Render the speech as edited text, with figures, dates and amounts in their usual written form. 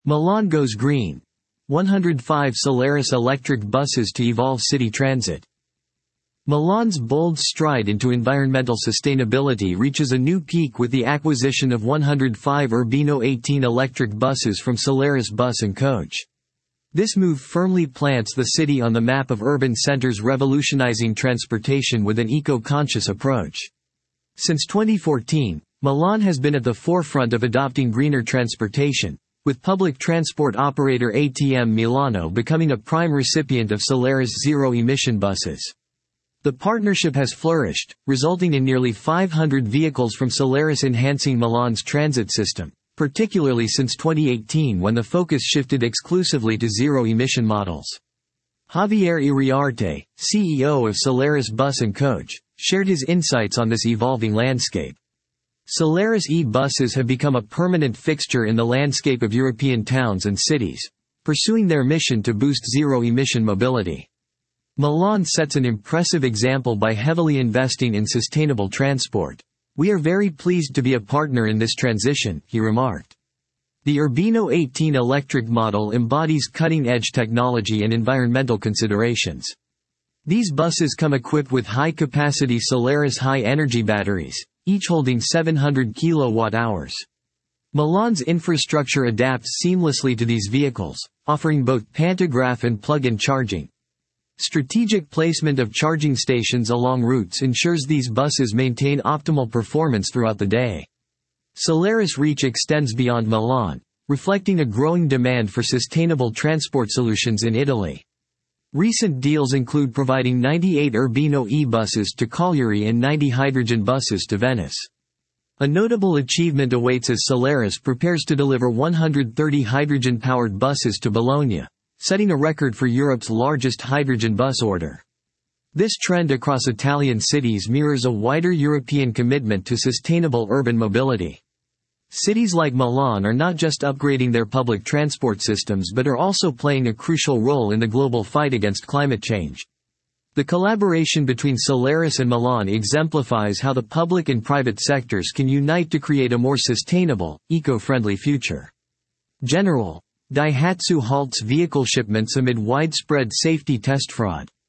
Milan goes green. 105 Solaris electric buses to evolve city transit. Milan's bold stride into environmental sustainability reaches a new peak with the acquisition of 105 Urbino 18 electric buses from Solaris Bus & Coach. This move firmly plants the city on the map of urban centers, revolutionizing transportation with an eco-conscious approach. Since 2014, Milan has been at the forefront of adopting greener transportation, with public transport operator ATM Milano becoming a prime recipient of Solaris zero-emission buses. The partnership has flourished, resulting in nearly 500 vehicles from Solaris enhancing Milan's transit system, particularly since 2018 when the focus shifted exclusively to zero-emission models. Javier Iriarte, CEO of Solaris Bus & Coach, shared his insights on this evolving landscape. Solaris e-buses have become a permanent fixture in the landscape of European towns and cities, pursuing their mission to boost zero-emission mobility. Milan sets an impressive example by heavily investing in sustainable transport. "We are very pleased to be a partner in this transition," he remarked. The Urbino 18 electric model embodies cutting-edge technology and environmental considerations. These buses come equipped with high-capacity Solaris high-energy batteries, each holding 700 kWh. Milan's infrastructure adapts seamlessly to these vehicles, offering both pantograph and plug-in charging. Strategic placement of charging stations along routes ensures these buses maintain optimal performance throughout the day. Solaris' reach extends beyond Milan, reflecting a growing demand for sustainable transport solutions in Italy. Recent deals include providing 98 Urbino e-buses to Cagliari and 90 hydrogen buses to Venice. A notable achievement awaits as Solaris prepares to deliver 130 hydrogen-powered buses to Bologna, setting a record for Europe's largest hydrogen bus order. This trend across Italian cities mirrors a wider European commitment to sustainable urban mobility. Cities like Milan are not just upgrading their public transport systems but are also playing a crucial role in the global fight against climate change. The collaboration between Solaris and Milan exemplifies how the public and private sectors can unite to create a more sustainable, eco-friendly future. General Daihatsu halts vehicle shipments amid widespread safety test fraud.